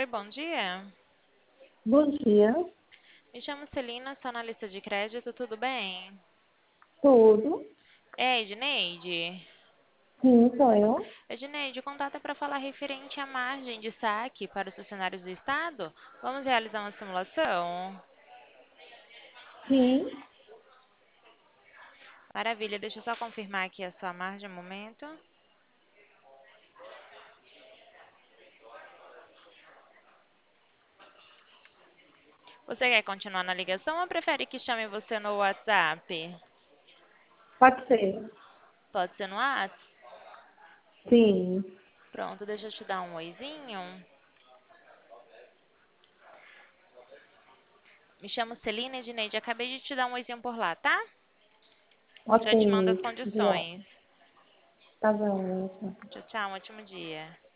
Oi, bom dia. Bom dia, Me chamo Celina, sou analista de crédito, tudo bem? tudo? É, Edneide? Sim, sou eu. Edneide, o contato é para falar referente à margem de saque para os funcionários do Estado. Vamos realizar uma simulação? Sim, Maravilha, deixa eu só confirmar aqui a sua margem, um momento. Você quer continuar na ligação ou prefere que chame você no WhatsApp? pode ser. Pode ser no WhatsApp? Sim, Pronto, deixa eu te dar um oizinho. Me chamo Celina Edneide, acabei de te dar um oizinho por lá, tá? ok. Já te mando as Obrigada. condições. Tá bom. Tchau, tchau, um ótimo dia.